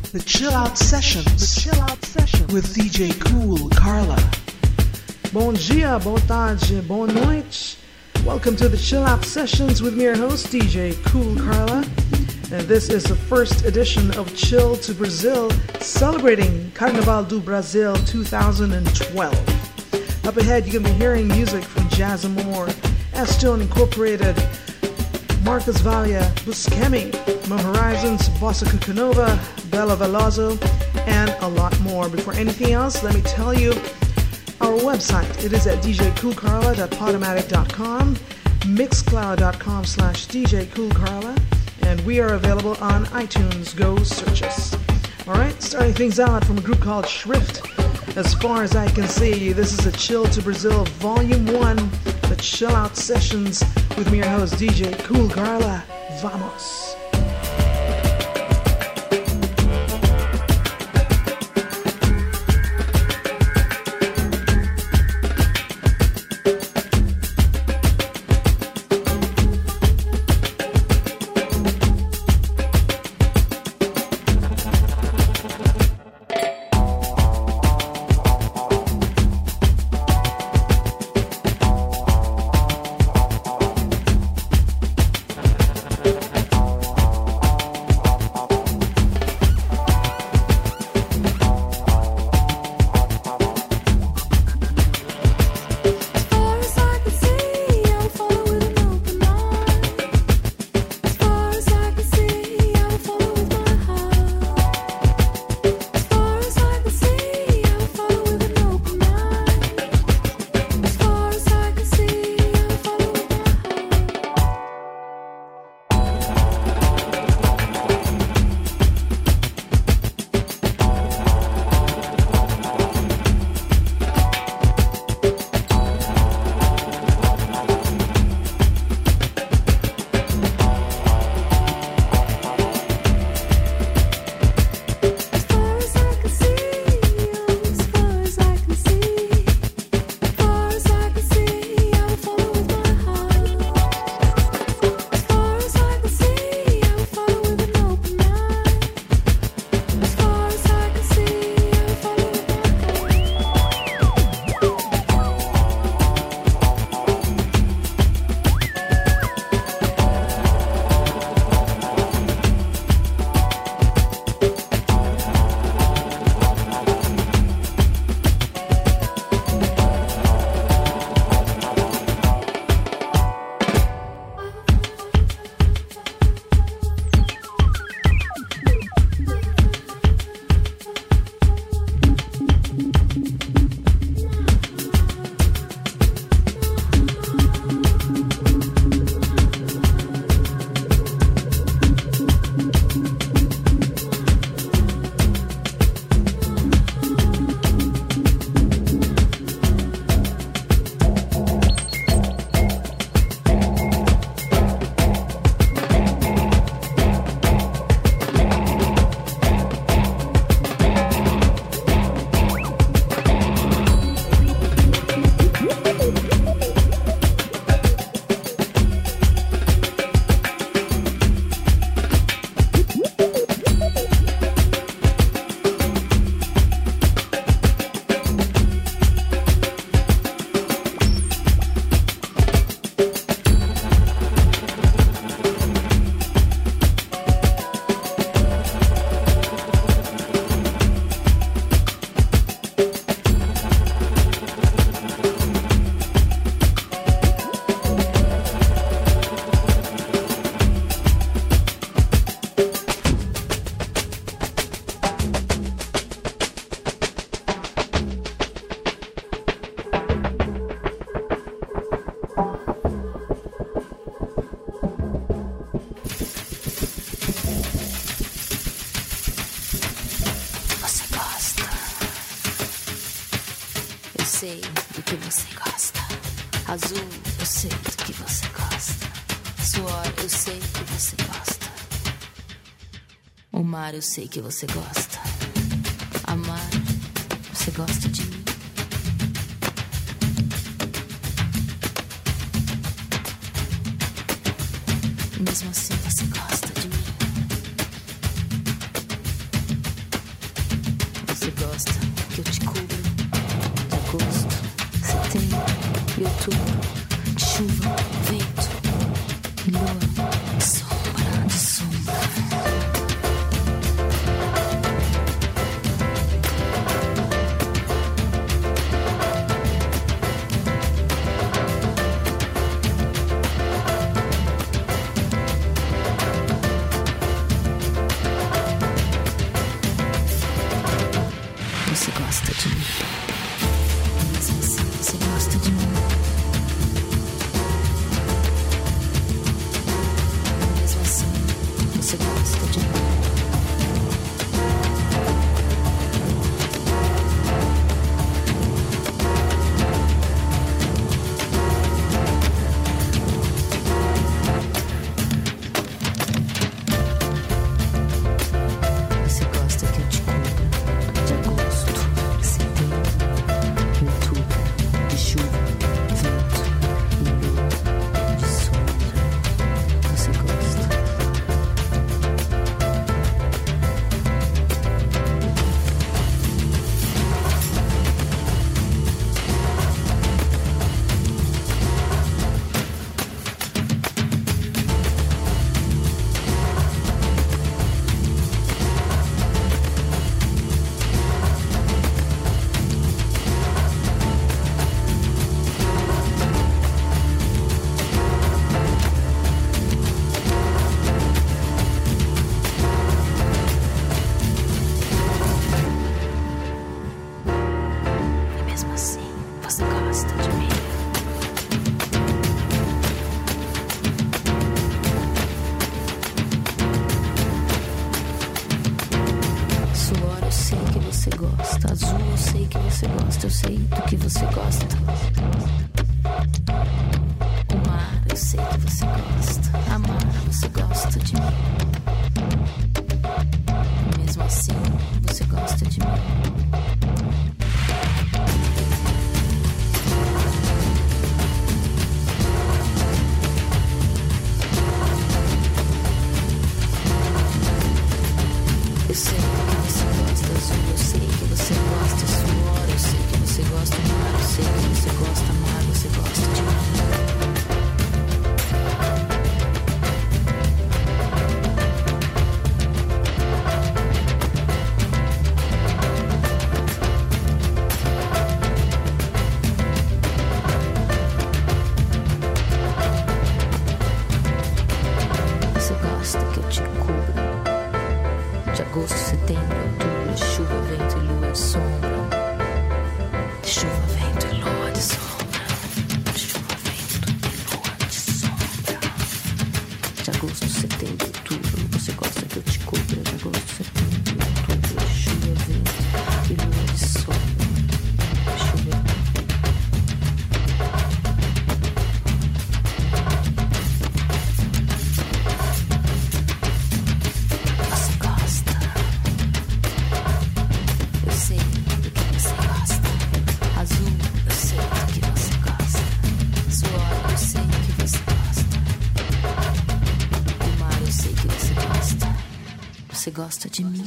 The Chill Out Sessions. The Chill Out Sessions with DJ Cool Carla. Bom dia, boa tarde, boa noite. Welcome to the Chill Out Sessions with me, your host, DJ Cool Carla. And this is the first edition of Chill to Brazil, celebrating Carnaval do Brasil 2012. Up ahead, you're going to be hearing music from Jazz Amore, S-Tone Incorporated, Marcus Valia, Buscemi, Mo Horizons, Bossa Cucanova, Bella Veloso, and a lot more. Before anything else, let me tell you our website. It is at djcoolcarla.podomatic.com, mixcloud.com/djcoolcarla, and we are available on iTunes. Go search us. Alright, starting things out from a group called Shrift. As far as I can see, this is a Chill to Brazil Volume 1, the Chill Out Sessions with me, your host, DJ Cool Carla. Vamos! sei do que você gosta. Azul, eu sei do que você gosta. Suor, eu sei que você gosta. O mar, eu sei que você gosta. Amar, você gosta de mim. Mesmo assim você gosta de mim. você gosta que eu te cubra de agosto, setembro e outubro, de chuva, vento e lua, sombra de sombra. Você gosta de mim, mesmo assim você gosta de mim. Mesmo assim você gosta de mim. Você gosta que eu te cubra de agosto, setembro, outubro, de chuva, vento e lua, de sombra. Você gosta. E mesmo assim você gosta de mim. Suor eu sei que você gosta, azul eu sei que você gosta, eu sei do que você gosta. O mar eu sei que você gosta, amar você gosta de mim. E mesmo assim você gosta de mim. Eu sei que você gosta, azul, eu sei que você gosta, suor, eu sei que você gosta, mar, eu sei que você gosta, amar, você gosta de mim. Você gosta que eu te cubra de agosto, setembro, outubro, de chuva, vento e lua, de sombra. De chuva, vento e lua, de sombra. De chuva, vento e lua, de sombra. De agosto, setembro, outubro, você gosta que eu te cubra. De agosto, setembro, outubro, de chuva, vento e lua, de sombra. De chuva, você gosta. Eu sei do que você gosta. Azul, eu sei do que você gosta. Suor, eu sei do que você gosta. O mar, eu sei que você gosta. Você gosta de mim.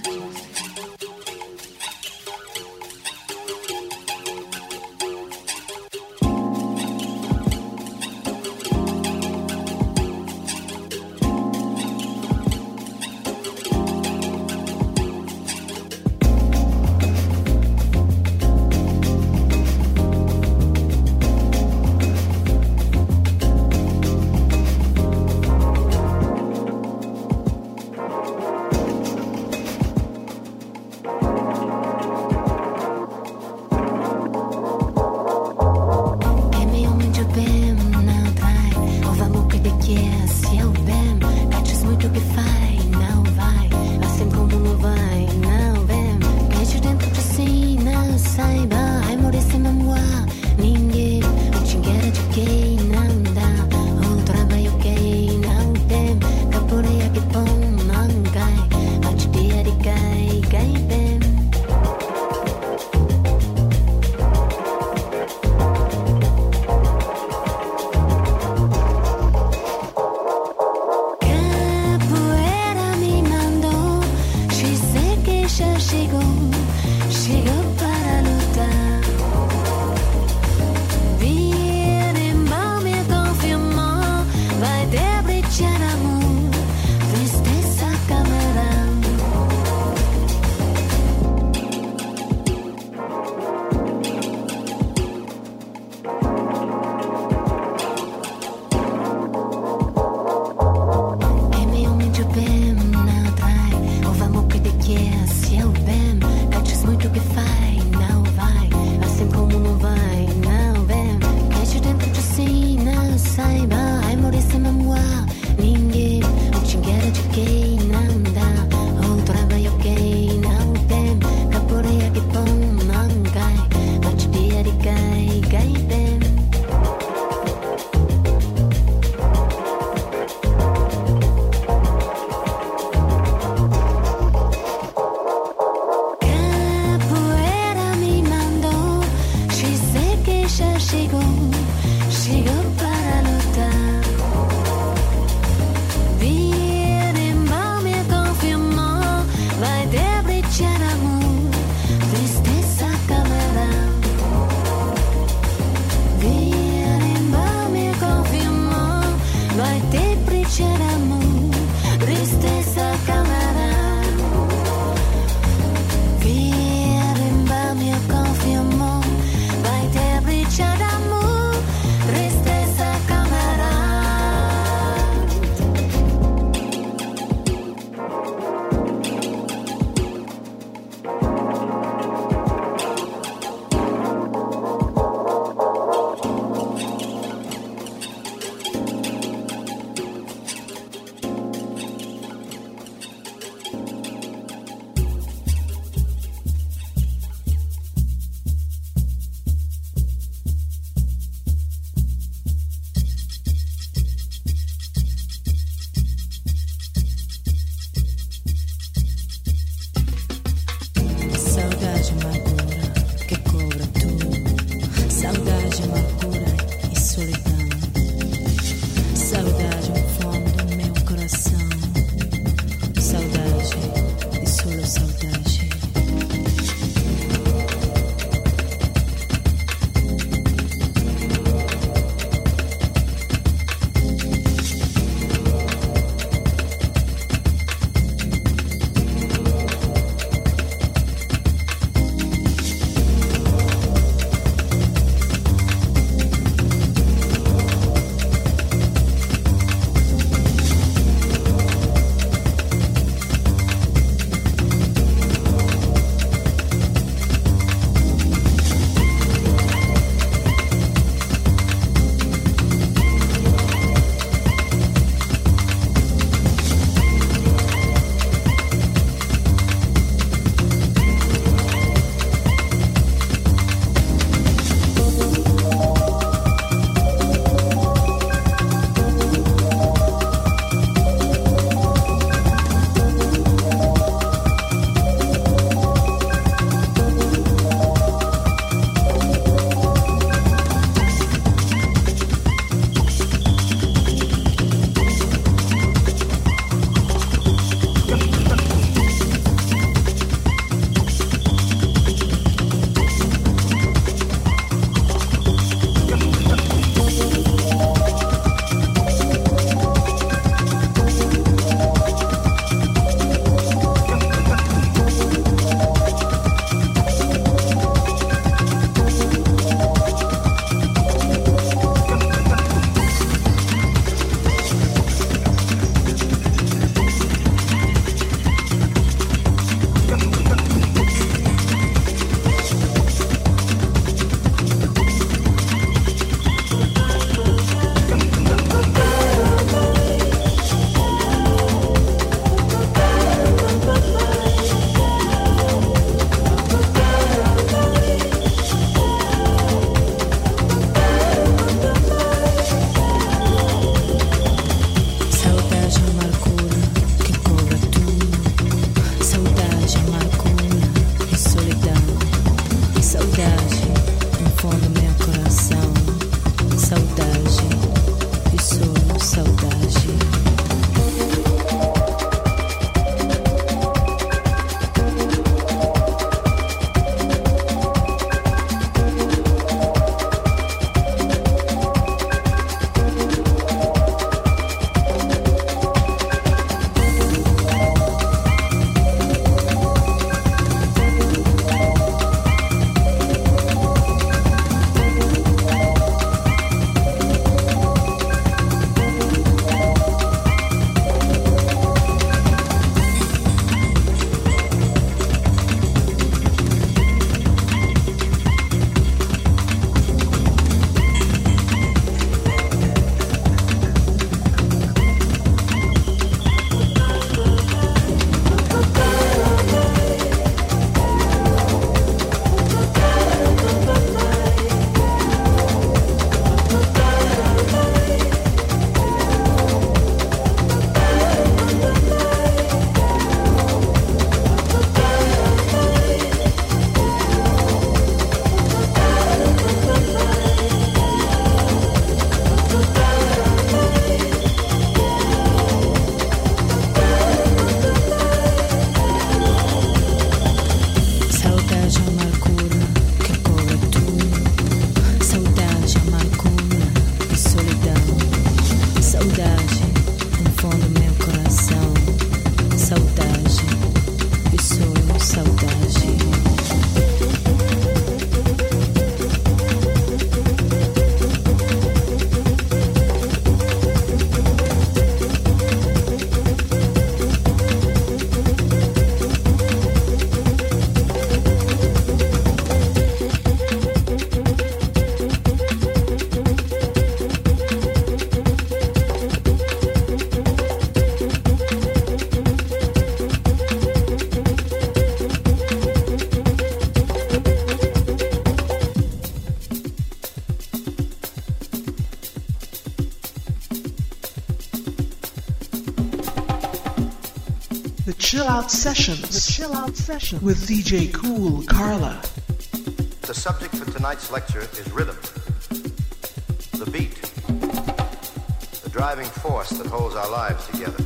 The Chill Out Sessions. The Chill Out Sessions with DJ Cool Carla. The subject for tonight's lecture is rhythm. The beat. The driving force that holds our lives together.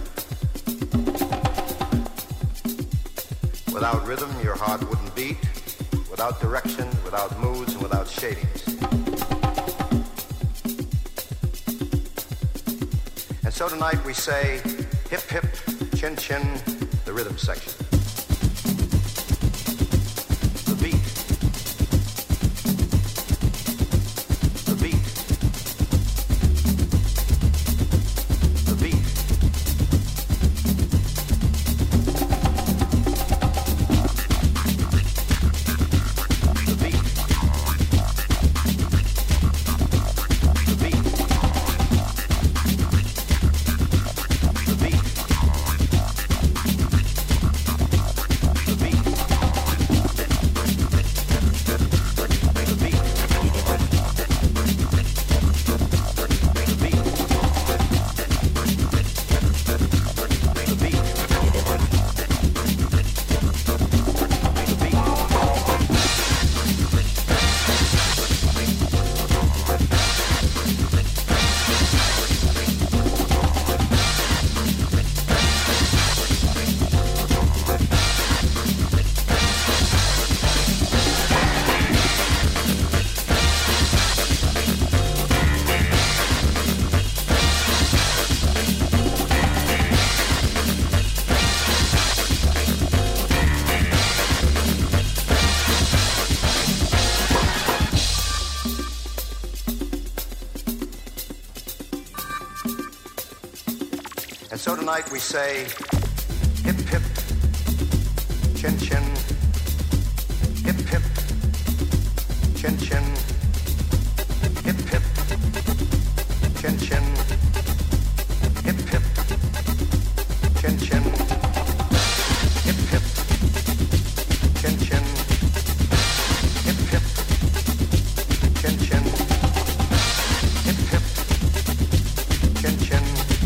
Without rhythm, your heart wouldn't beat. Without direction, without moods, and without shadings. And so tonight we say, hip hip, chin chin, the rhythm section. The beat. The beat. The beat. So tonight we say, hip hip, chin chin, hip hip, chin chin, hip hip, chin chin, hip hip, chin chin, hip hip, chin chin, hip hip, chin chin, hip hip, chin chin.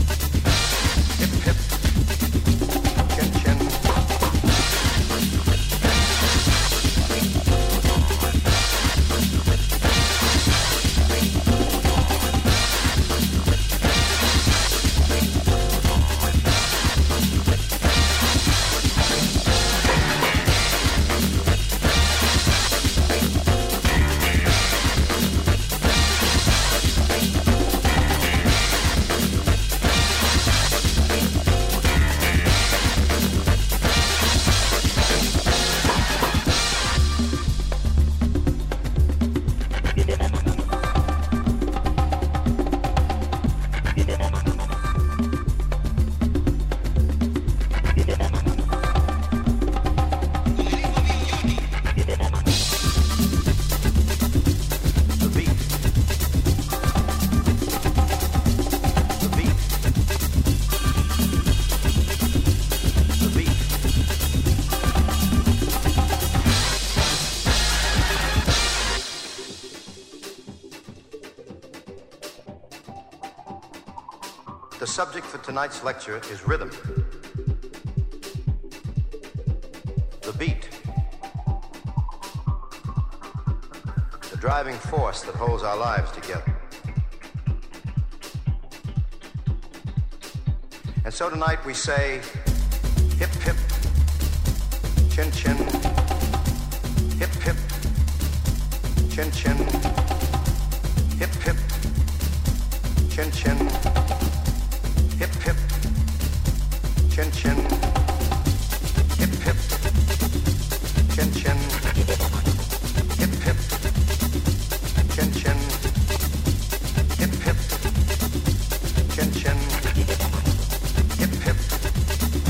The subject for tonight's lecture is rhythm. The beat. The driving force that holds our lives together. And so tonight we say, hip hip, chin chin, hip hip, chin chin, hip hip, chin chin. Hip hip, chin chin, hip hip, chin chin, hip hip, chin chin, hip hip, chin chin, hip hip,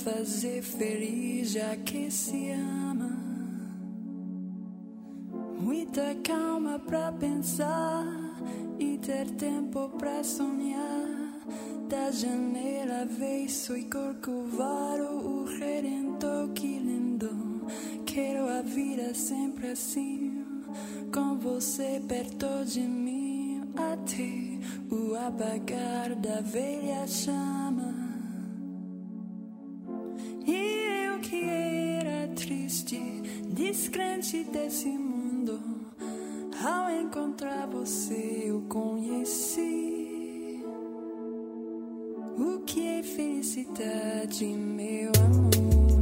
fazer feliz já que se ama. Muita calma pra pensar e ter tempo pra sonhar. Da janela vejo e Corcovado, o Redentor, que lindo. Quero a vida sempre assim, com você perto de mim, até o apagar da velha chama. E eu que era triste, descrente desse mundo, ao encontrar você eu conheci o que é felicidade, meu amor.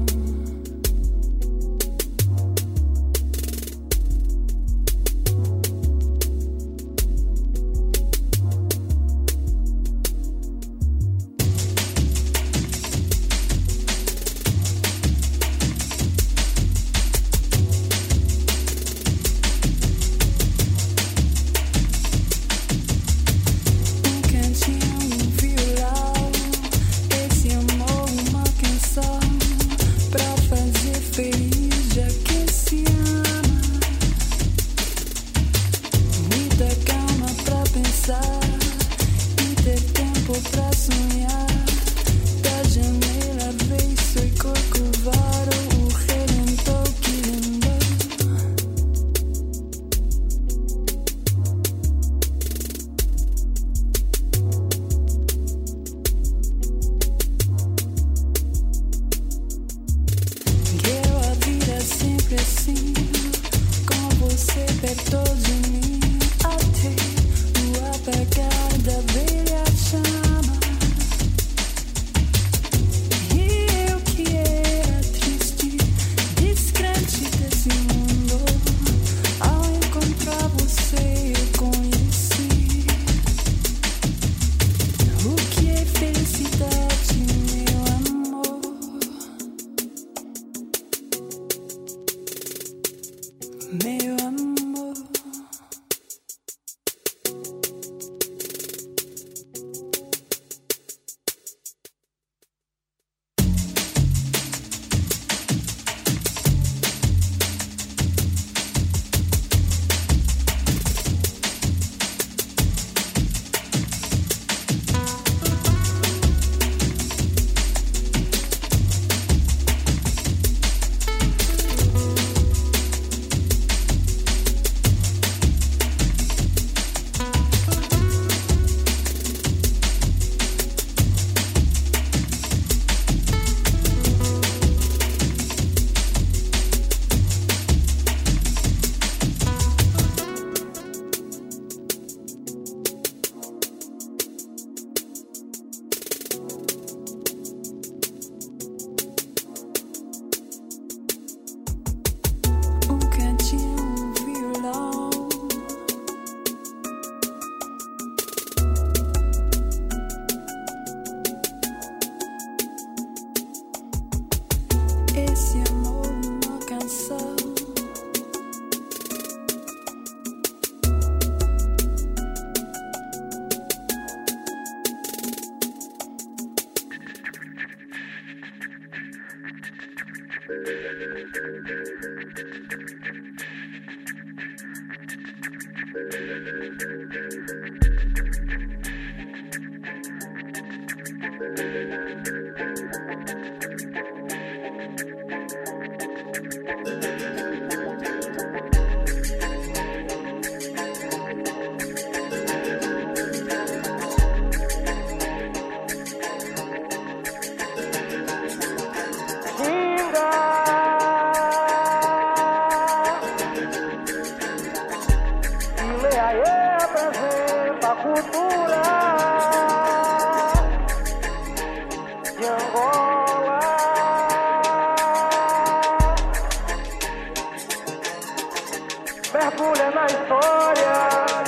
Mergulha na história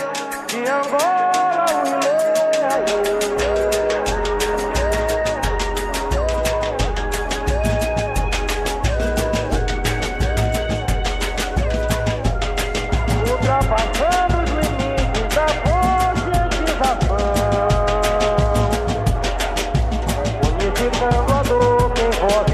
de Angola, ultrapassando os limites da conscientização, unificando a dor em voz.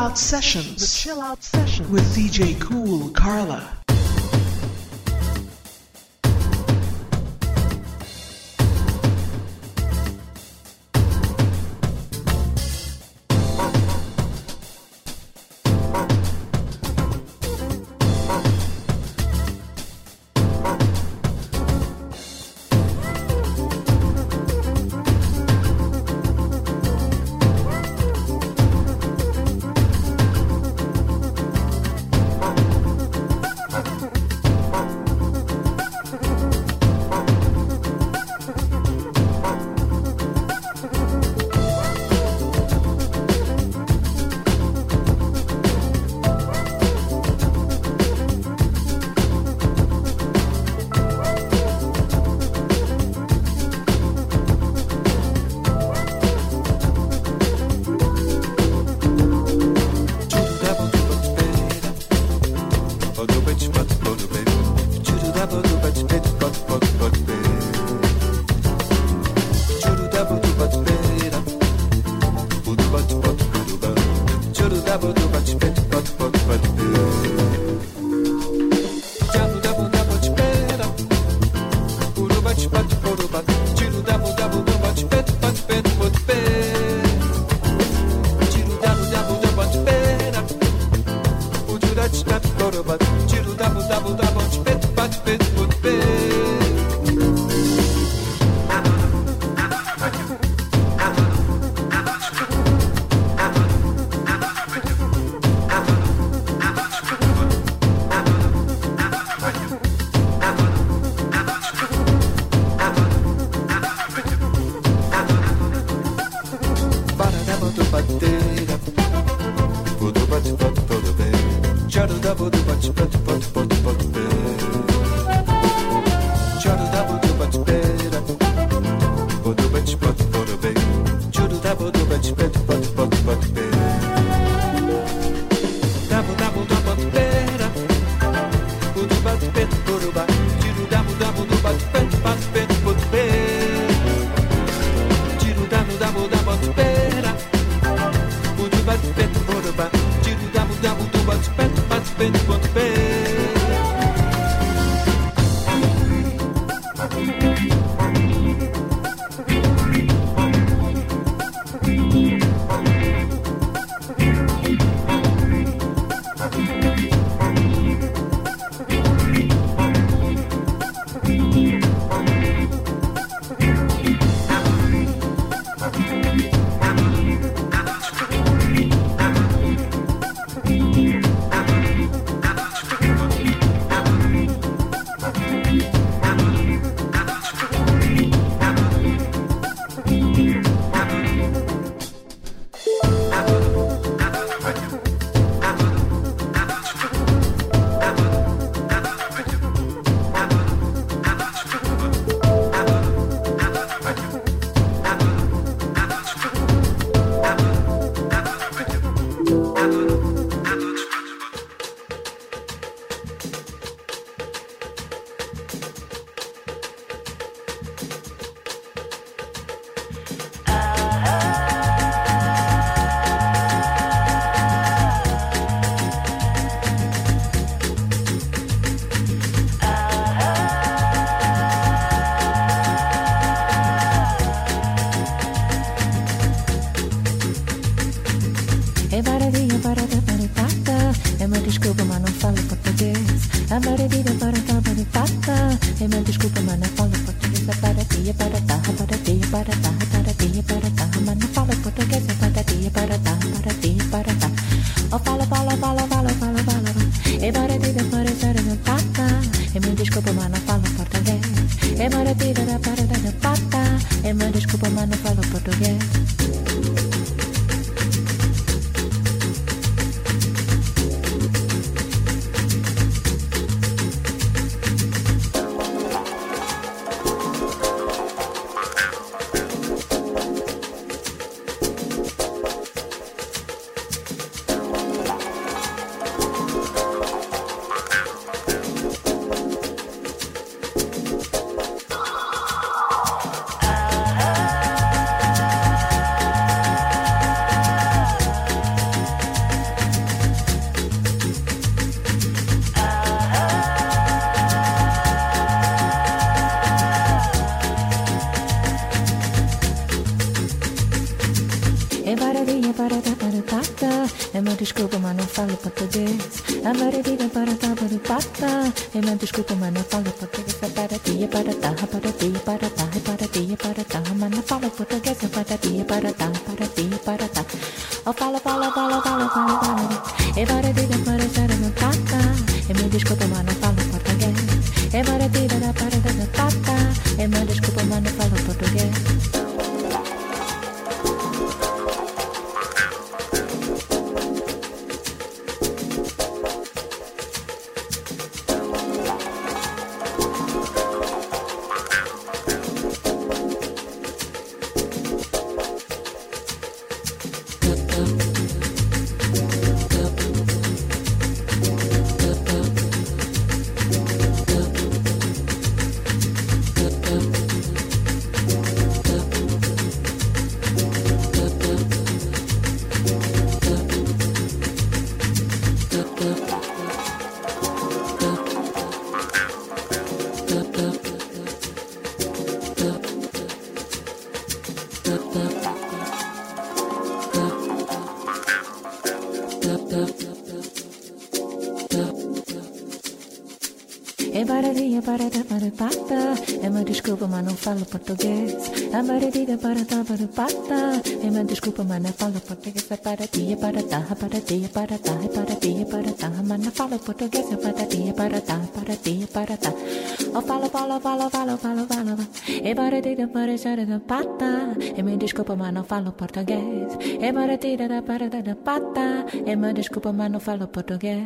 Out Sessions. The Chill Out Sessions with DJ Cool Carla. Embararinha para da para tata. É uma desculpa, mas não falo português. Embararinha para da para tata. É uma desculpa, mas não falo português. Para tia, para tá, para tia, para tá, para tia, para tá. Mas não falo português. Para tia, para tá, para tia, para tá. Oh, fala. Embararinha para da tata. É uma desculpa, mas não falo português. Embararinha para da tata. É uma desculpa, mas não falo português. Embararinha para da para tata. É uma desculpa, mas não falo português. Embararinha para da para tata. É uma desculpa, mas não falo português. Para tia, para tá, para tia, para tá, para tia, para tá. Mas não falo português. Para tia, para tá, para tia, para tá. Oh, fala. Embararinha para da pata. É uma desculpa, mas não falo português. Embararinha para da pata. É uma desculpa, mas não falo português.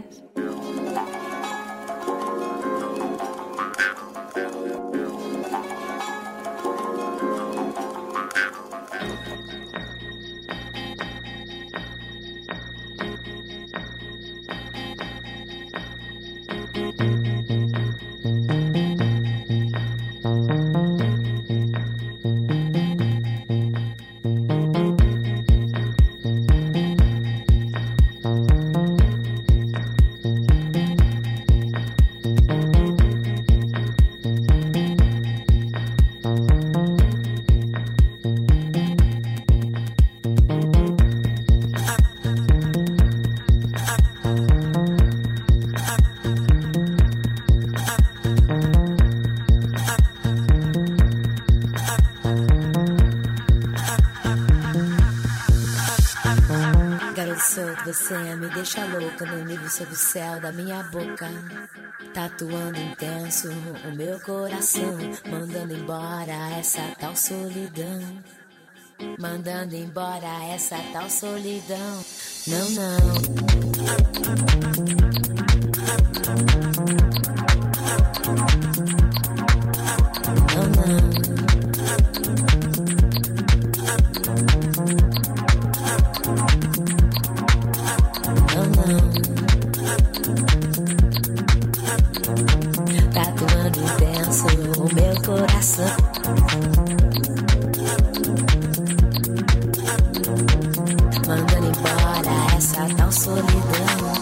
Você me deixa louca no nível sob o céu da minha boca. Tatuando intenso o meu coração. Mandando embora essa tal solidão. Mandando embora essa tal solidão. Não, não. Tatuando intenso o meu coração. Mandando embora essa tal solidão.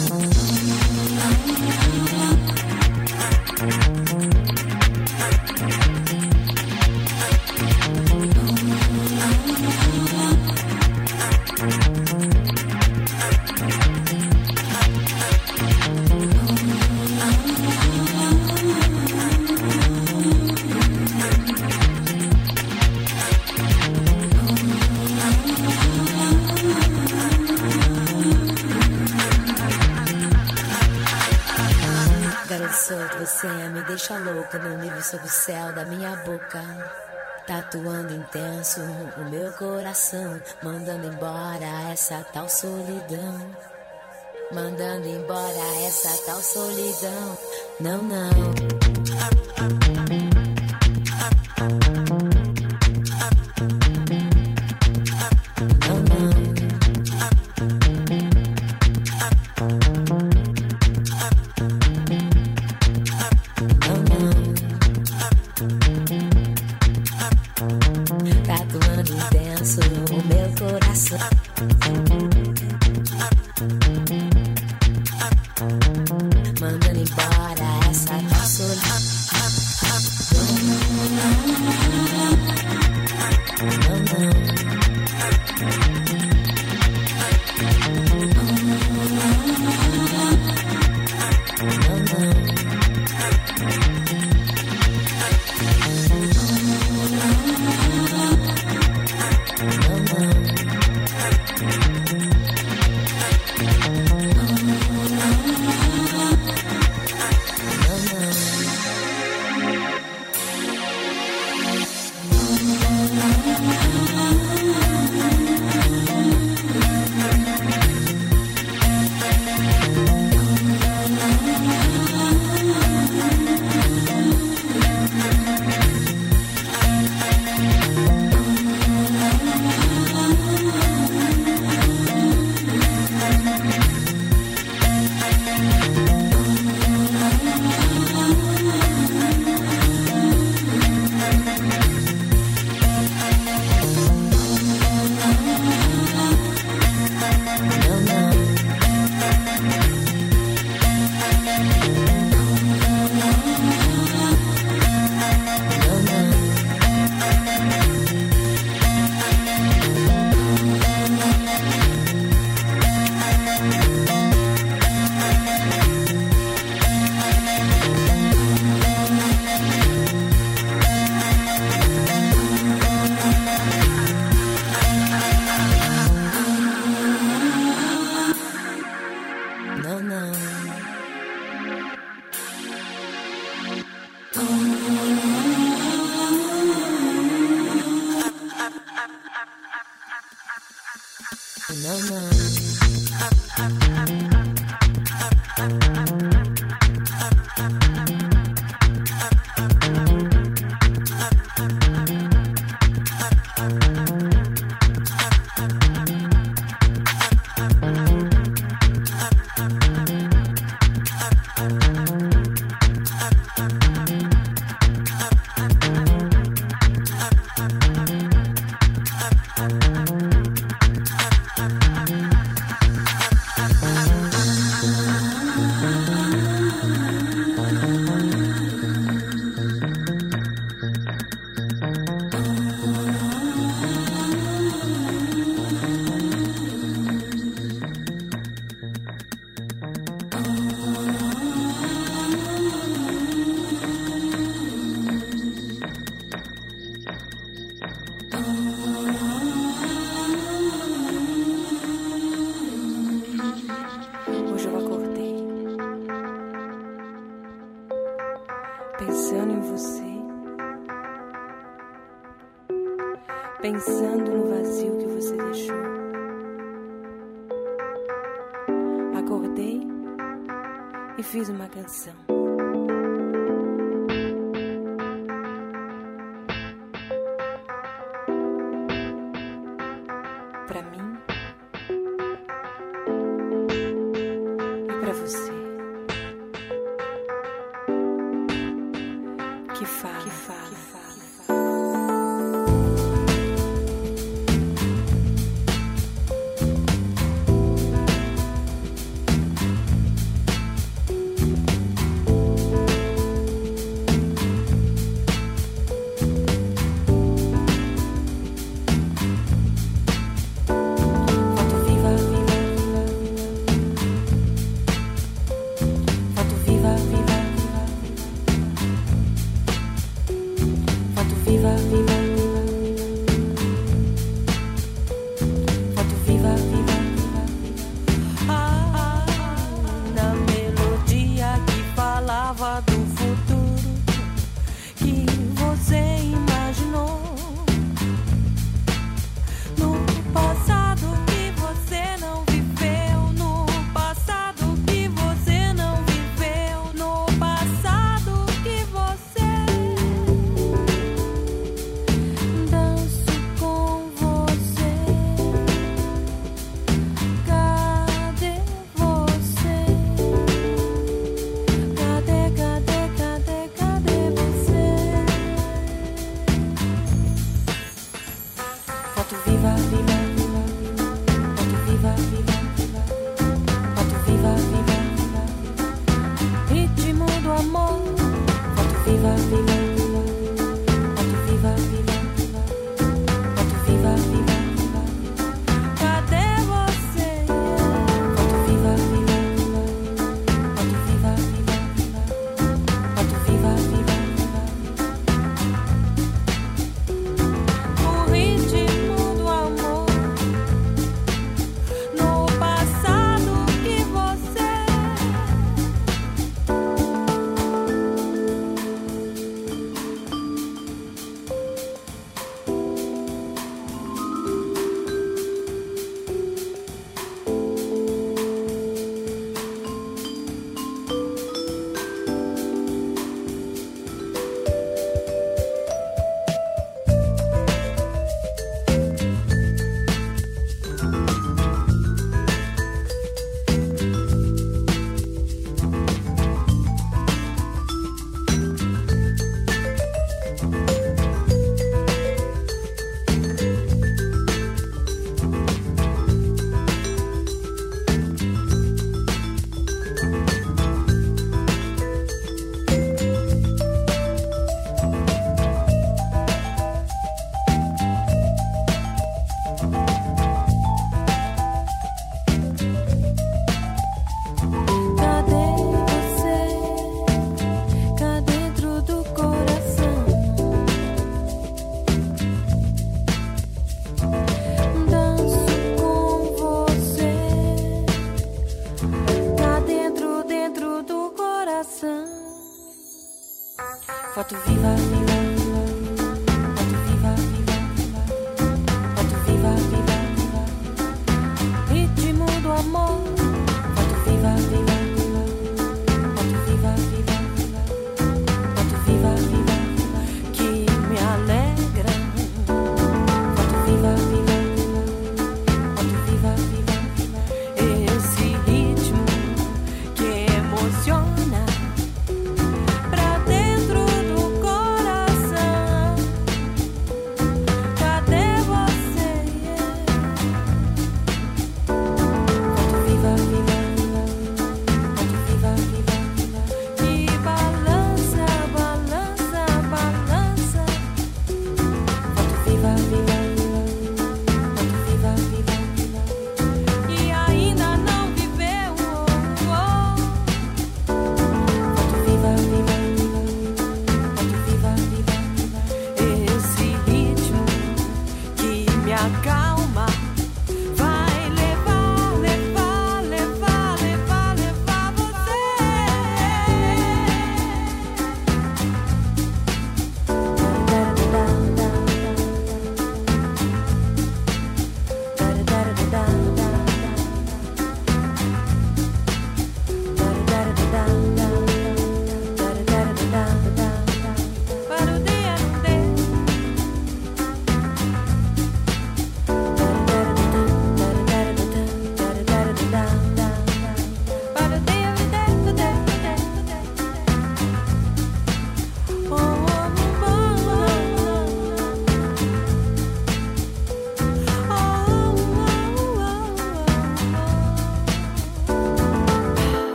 Você me deixa louca no nível sob o céu da minha boca. Tatuando intenso o meu coração. Mandando embora essa tal solidão. Mandando embora essa tal solidão. Não, não. Mandando embora essa tal solidão. Não, não. pensando no vazio que você deixou. Acordei e fiz uma canção. Pra mim e pra você. Que fala.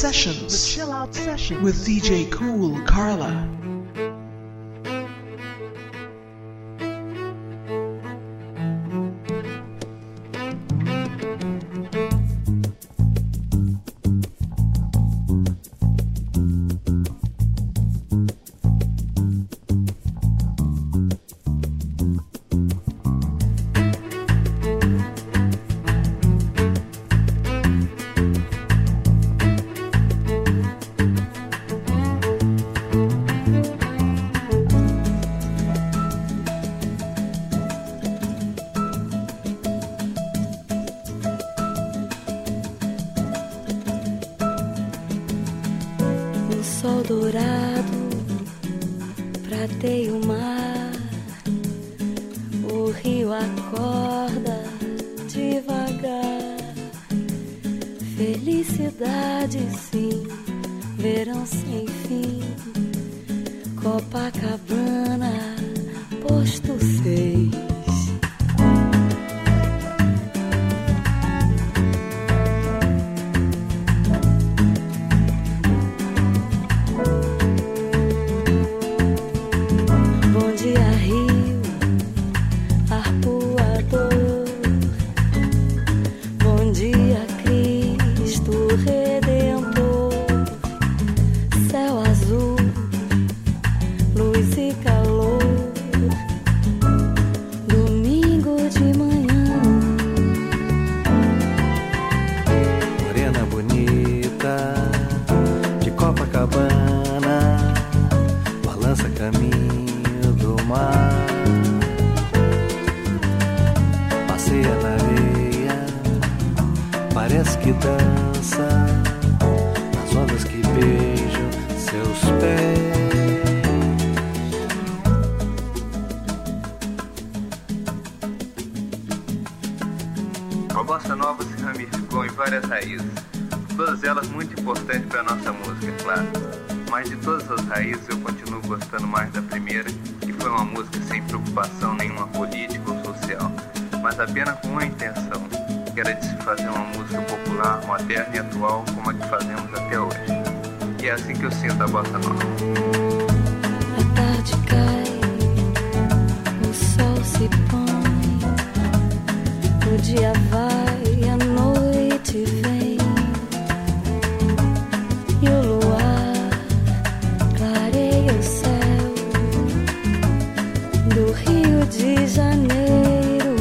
Sessions. The Chill Out Sessions with DJ Cool Carla. Sol dourado, prateia o mar, o rio acorda devagar. Felicidade sim, verão sem fim, Copacabana, posto 6. A bossa nova se ramificou em várias raízes, todas elas muito importantes para a nossa música, claro. Mas de todas as raízes eu continuo gostando mais da primeira, que foi uma música sem preocupação nenhuma política ou social, mas apenas com uma intenção, que era de se fazer uma música popular, moderna e atual como a que fazemos até hoje. E é assim que eu sinto a bossa nova. A tarde cai, o sol se põe, o dia vai, a noite vem, e o luar clareia o céu do Rio de Janeiro.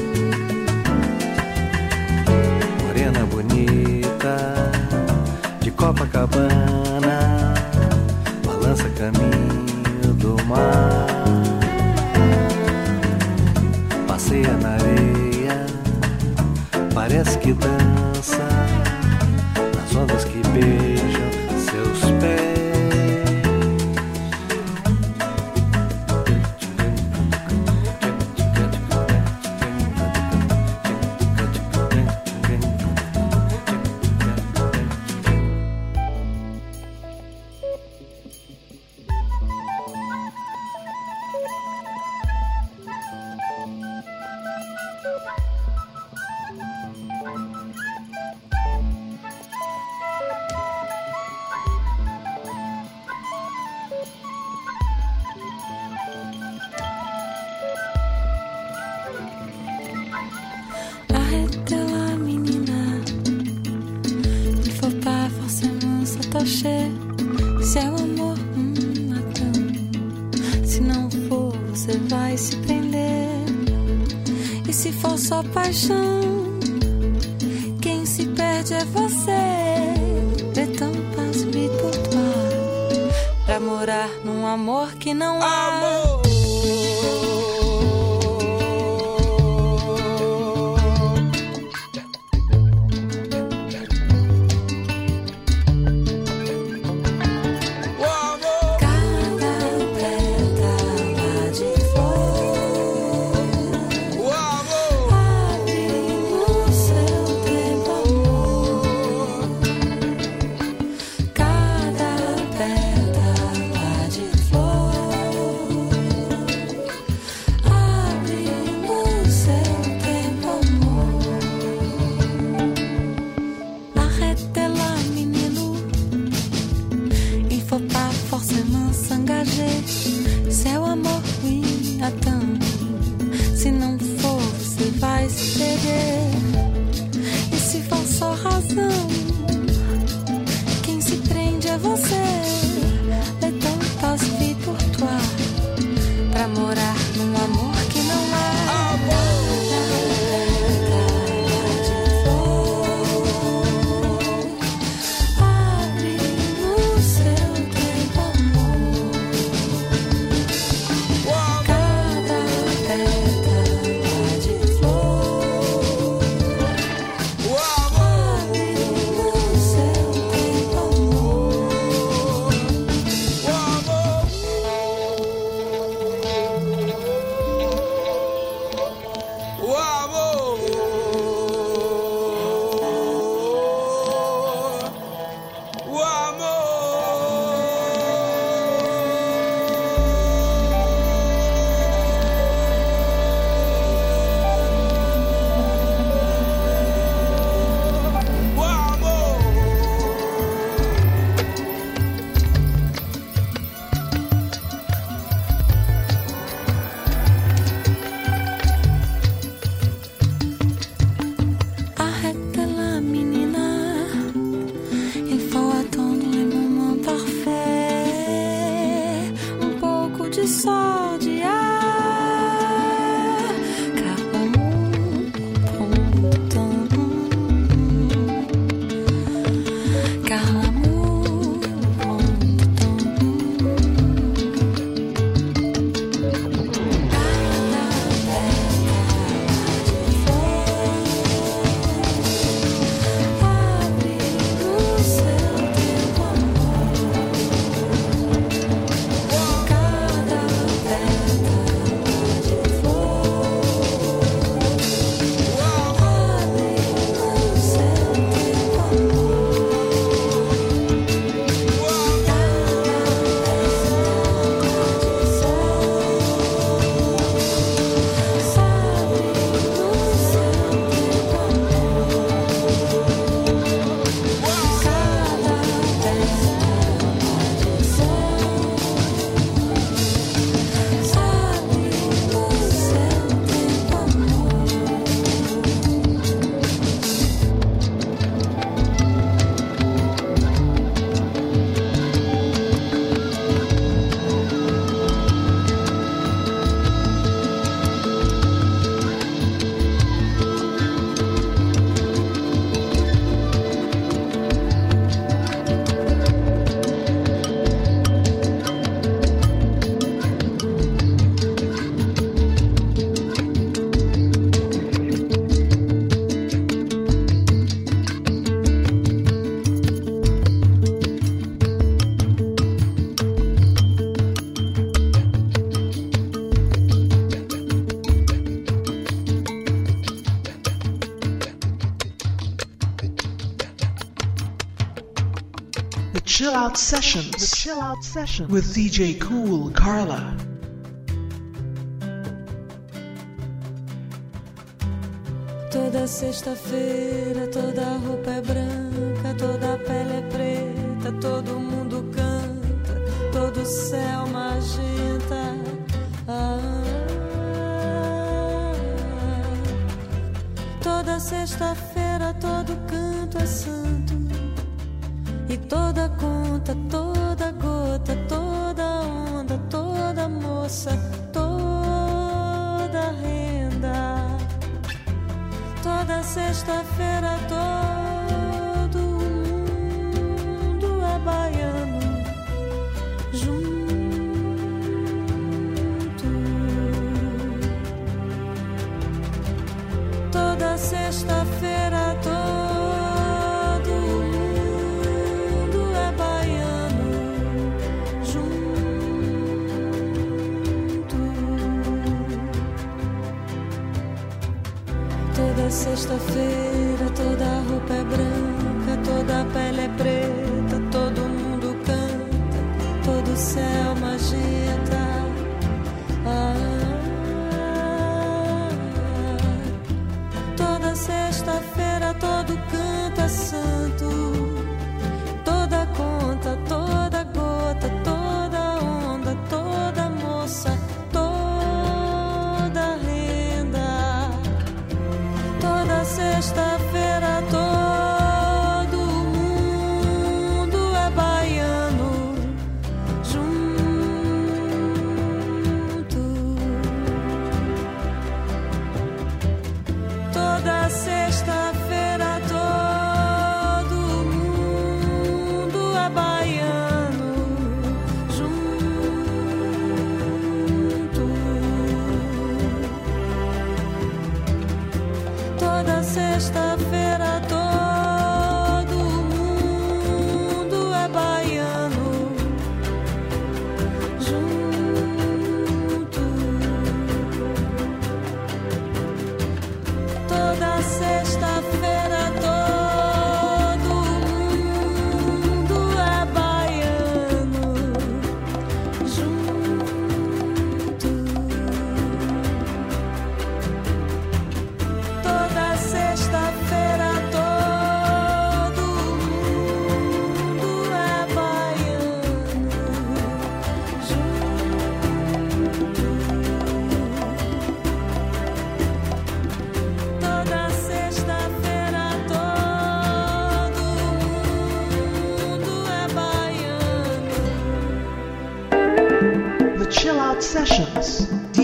Morena bonita de Copacabana, balança caminho do mar, passeia na areia, parece que dança nas ondas que beijam seus pés. Seu amor, então. Se não for, você vai se prender. E se for só paixão, quem se perde é você. Então passe por toi, pra morar num amor que não há. Amor. Cada pétala de flor pra morar num amor que não é. Chill Out Sessions. The Chill Out Sessions with DJ Cool Carla. Toda sexta-feira, toda a roupa é branca, toda a pele é preta, todo mundo canta, todo o céu magenta. Toda sexta-feira, todo canto é santo, e toda conta, toda gota, toda onda, toda moça, toda renda. Toda sexta-feira todo mundo é baiano junto. Toda sexta-feira todo mundo é baiano junto. Toda sexta-feira, toda a roupa é branca, toda a pele é preta, todo mundo canta, todo o céu magenta. Toda sexta-feira, todo canto é santo, toda conta, toda gota, toda onda, toda moça, toda renda. Toda sexta-feira todo mundo é baiano junto.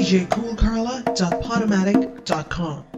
djcoolcarla.podomatic.com.